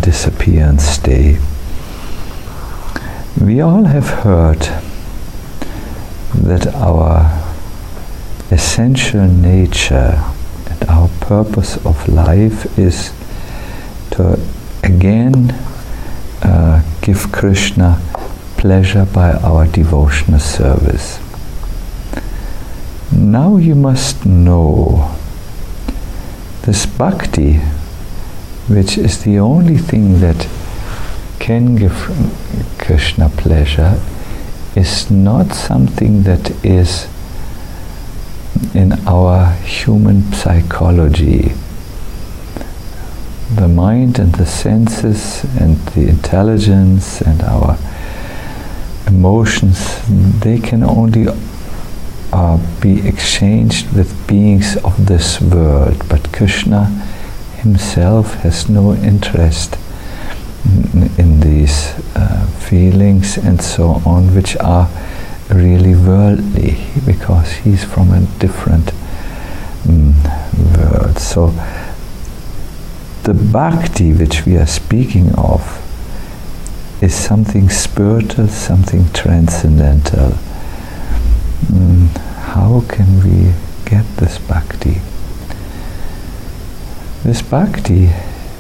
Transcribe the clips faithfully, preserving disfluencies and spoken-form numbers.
disappear and stay. We all have heard that our essential nature and our purpose of life is to again uh, give Krishna pleasure by our devotional service. Now you must know this bhakti, which is the only thing that can give Krishna pleasure, is not something that is in our human psychology. The mind and the senses and the intelligence and our emotions, they can only uh, be exchanged with beings of this world, but Krishna himself has no interest in, in these uh, feelings and so on, which are really worldly, because he's from a different mm, world. So the bhakti which we are speaking of is something spiritual, something transcendental. Mm, how can we get this bhakti? This bhakti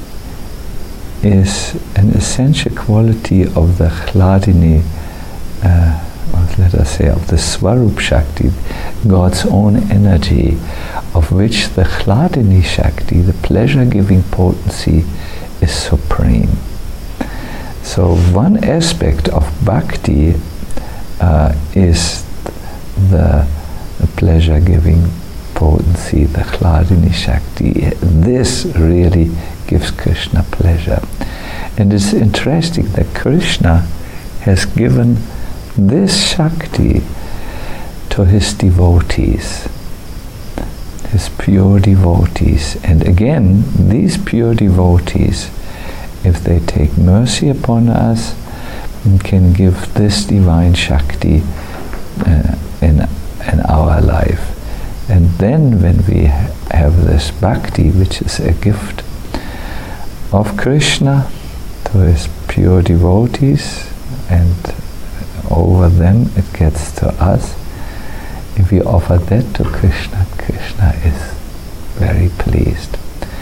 is an essential quality of the Hladini, uh, or let us say of the Swarup Shakti, God's own energy, of which the Hladini Shakti, the pleasure-giving potency, is supreme. So one aspect of bhakti uh, is the, the pleasure-giving potency, the Hladini Shakti. This really gives Krishna pleasure. And it's interesting that Krishna has given this Shakti to his devotees, his pure devotees. And again, these pure devotees, if they take mercy upon us, can give this divine Shakti uh, in, in our life. And then when we ha have this bhakti, which is a gift of Krishna to his pure devotees, and over them it gets to us, if we offer that to Krishna, Krishna is very pleased.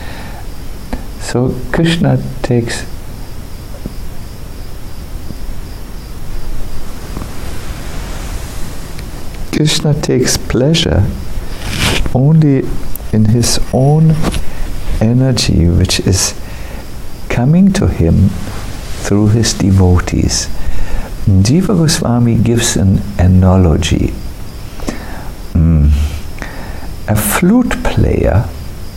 So Krishna takes Krishna takes pleasure only in his own energy, which is coming to him through his devotees. Jiva Goswami gives an analogy. Mm. A flute player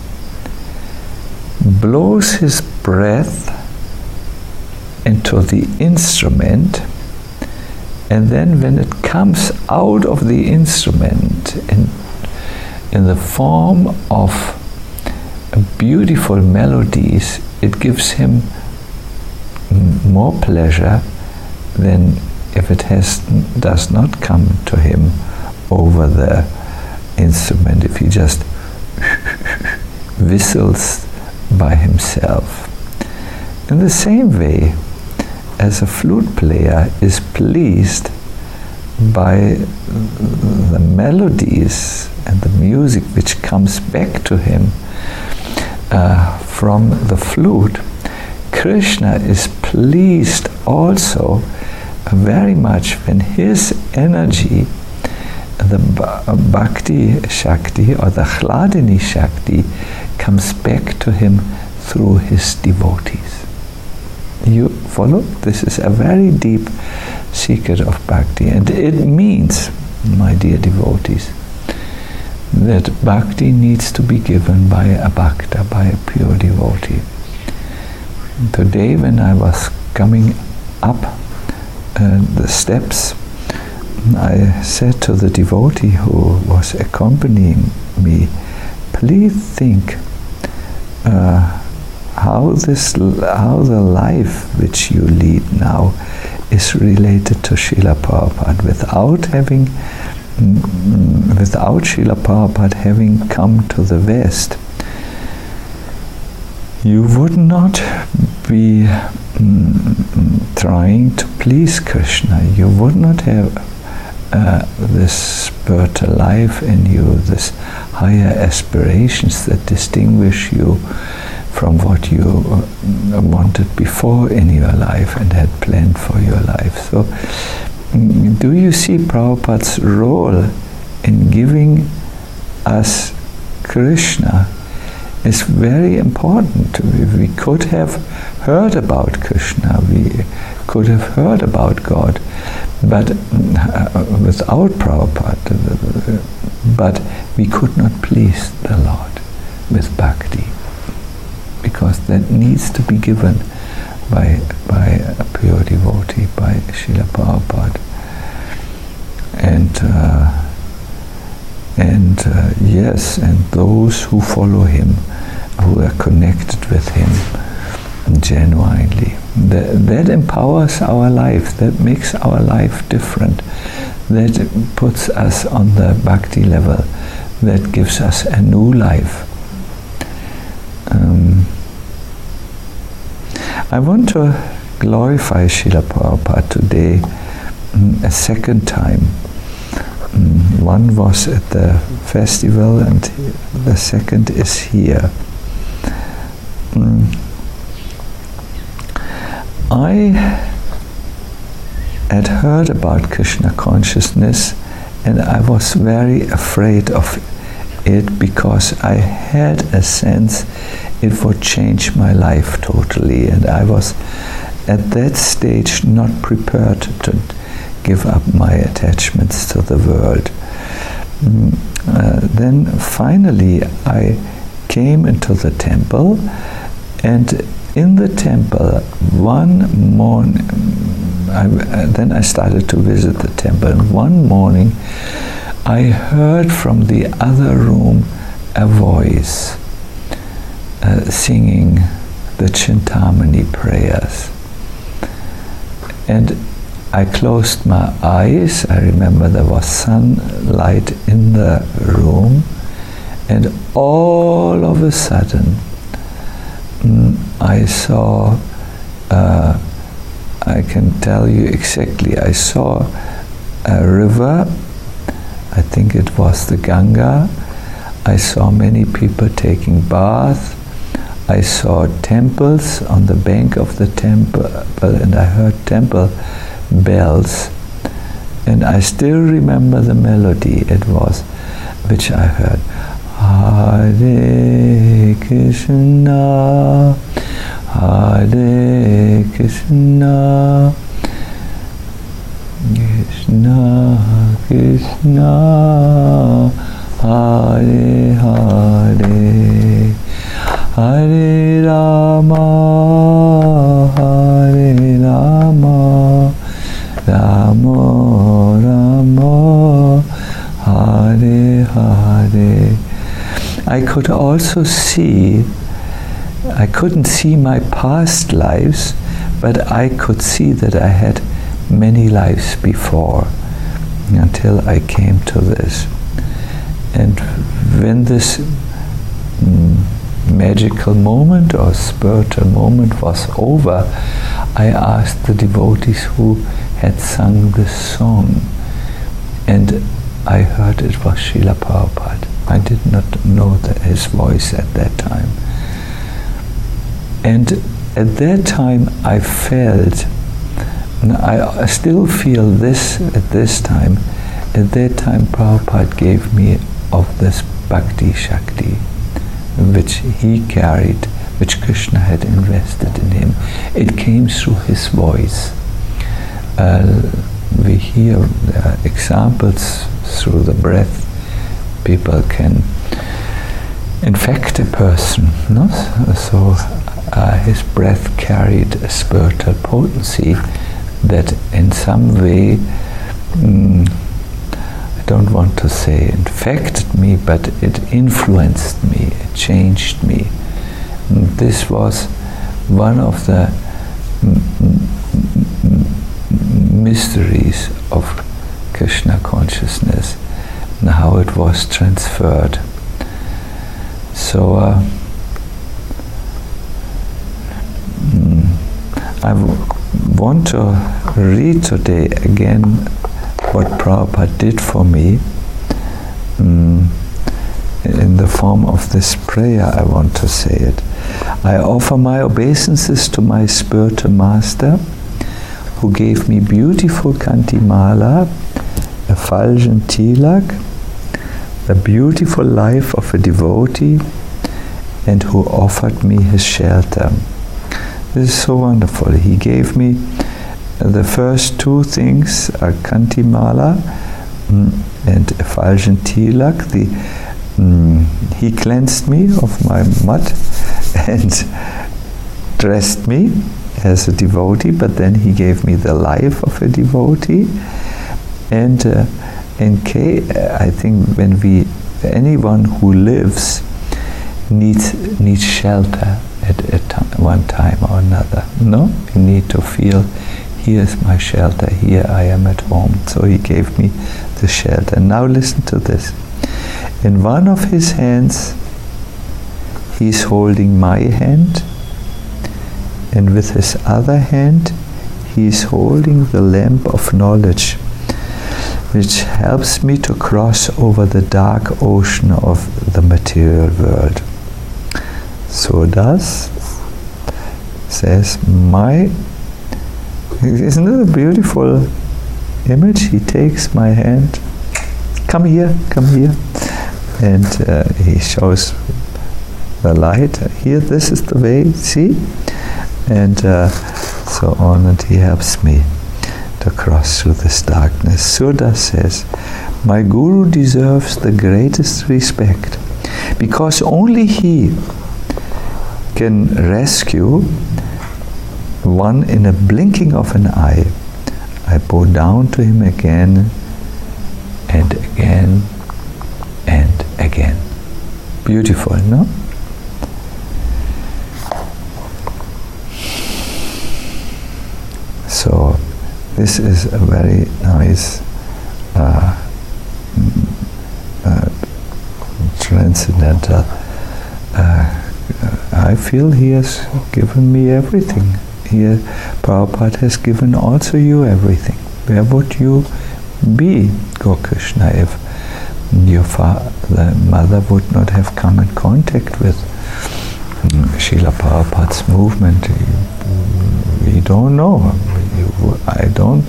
blows his breath into the instrument, and then when it comes out of the instrument in, in the form of beautiful melodies, it gives him more pleasure than if it has does not come to him over the instrument, if he just whistles by himself. In the same way, as a flute player is pleased by the melodies and the music which comes back to him uh, from the flute, Krishna is pleased also very much when his energy, the Bhakti Shakti or the Hladini Shakti, comes back to him through his devotees. You follow? This is a very deep secret of Bhakti, and it means, my dear devotees, that Bhakti needs to be given by a Bhakta, by a pure devotee. Today when I was coming up uh, the steps, I said to the devotee who was accompanying me, please think uh, how this, how the life which you lead now is related to Srila Prabhupada, without having, mm, without Srila Prabhupada having come to the West. you would not be mm, trying to please Krishna. You would not have uh, this spiritual life in you, this higher aspirations that distinguish you from what you uh, wanted before in your life and had planned for your life. So, mm, do you see Prabhupada's role in giving us Krishna is very important. We could have heard about Krishna, we could have heard about God, but uh, without Prabhupada, but we could not please the Lord with bhakti, because that needs to be given by by a pure devotee, by Srila Prabhupada. And uh, and uh, yes, and those who follow him, who are connected with him genuinely. That, that empowers our life, that makes our life different, that puts us on the bhakti level, that gives us a new life. Um, I want to glorify Srila Prabhupada today um, a second time. Um, one was at the festival and the second is here. Um, I had heard about Krishna consciousness and I was very afraid of it because I had a sense it would change my life totally, and I was at that stage not prepared to give up my attachments to the world. Mm, uh, then finally I came into the temple, and in the temple one morning, I, uh, then I started to visit the temple, and one morning I heard from the other room a voice uh, singing the Chintamani prayers. And I closed my eyes. I remember there was sunlight in the room, and all of a sudden mm, I saw, uh, I can tell you exactly, I saw a river, I think it was the Ganga. I saw many people taking baths. I saw temples on the bank of the temple, and I heard temple bells, and I still remember the melody it was, which I heard. Hare Krishna, Hare Krishna, Krishna Krishna, Hare Hare, Hare Rama, Hare Rama, Rama Rama, Hare Hare. I could also see, I couldn't see my past lives, but I could see that I had many lives before, until I came to this. And when this mm, magical moment or spiritual moment was over, I asked the devotees who had sung this song, and I heard it was Srila Prabhupada. I did not know the, his voice at that time. And at that time I felt, and I still feel this at this time, at that time Prabhupada gave me of this Bhakti Shakti, which he carried, which Krishna had invested in him. It came through his voice. Uh, we hear uh, examples through the breath. People can infect a person, no? So uh, his breath carried a spiritual potency that in some way, mm, I don't want to say infected me, but it influenced me, it changed me. And this was one of the mm, mm, mysteries of Krishna consciousness, and how it was transferred. So uh, mm, I w- want to read today again what Prabhupada did for me mm, in the form of this prayer. I want to say it. I offer my obeisances to my spiritual master, who gave me beautiful Kantimala, effulgent tilak, the beautiful life of a devotee, and who offered me his shelter. This is so wonderful. He gave me the first two things, a Kantimala mm, and effulgent tilak. The, mm, he cleansed me of my mud and dressed me as a devotee, but then he gave me the life of a devotee. And uh, in K, I think when we, anyone who lives needs needs shelter at, at t- one time or another. No, you need to feel, here is my shelter, here I am at home. So he gave me the shelter. Now listen to this. In one of his hands, he's holding my hand, and with his other hand, he's holding the lamp of knowledge, which helps me to cross over the dark ocean of the material world. Surdas says, my, isn't it a beautiful image? He takes my hand, come here, come here, and uh, he shows the light. Here, this is the way, see? And uh, so on, and he helps me to cross through this darkness. Surdas says, my Guru deserves the greatest respect, because only he can rescue one in a blinking of an eye. I bow down to him again and again and again. Beautiful, no? So this is a very nice uh, uh, transcendental. Uh, I feel he has given me everything. Here, Prabhupada has given also you everything. Where would you be, Gokrishna, if your father, mother would not have come in contact with um, Srila Prabhupada's movement? We don't know. I don't.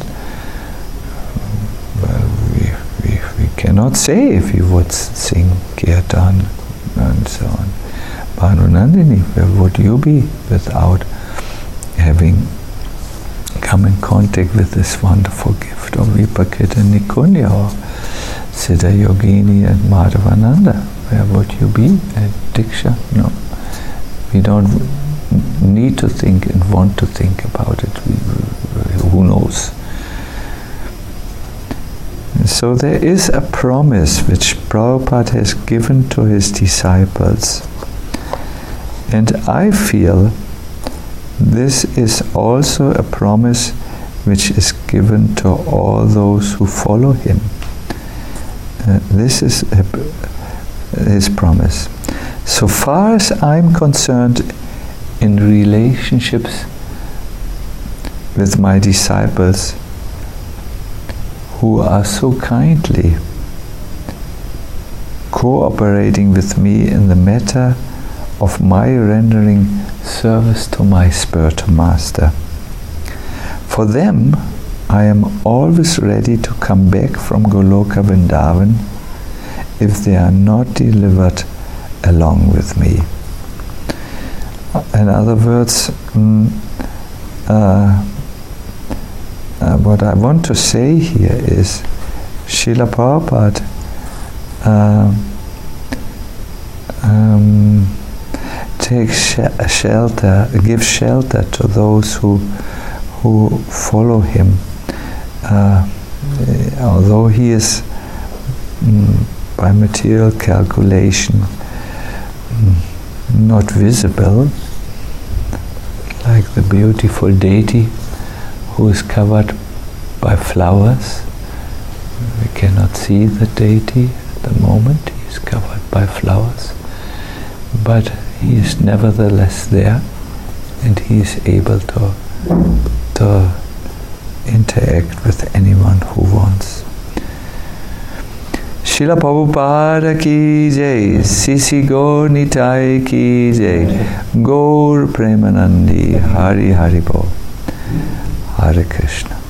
Well, we, we, we cannot say if you would sing kirtan and so on. Bhanunandini, where would you be without having come in contact with this wonderful gift of Vipakita Nikunya or Siddha Yogini and Madhavananda? Where would you be at Diksha? No. We don't need to think and want to think about it. We, who knows? So there is a promise which Prabhupada has given to his disciples. And I feel this is also a promise which is given to all those who follow him. Uh, this is a, his promise. So far as I'm concerned in relationships with my disciples who are so kindly cooperating with me in the matter of my rendering service to my spiritual master. For them, I am always ready to come back from Goloka Vrindavan if they are not delivered along with me. In other words, mm, uh, uh, what I want to say here is Srila Prabhupada uh, um, takes sh- shelter, gives shelter to those who who follow him. Uh, although he is mm, by material calculation mm, not visible, like the beautiful deity who is covered by flowers. We cannot see the deity at the moment, he is covered by flowers, but he is nevertheless there and he is able to, to interact with anyone who wants. Srila Prabhupada ki jai, Sisi Gaur Nitai ki jai, Gaur Premanandi, Hari Hari Bo, Hare Krishna.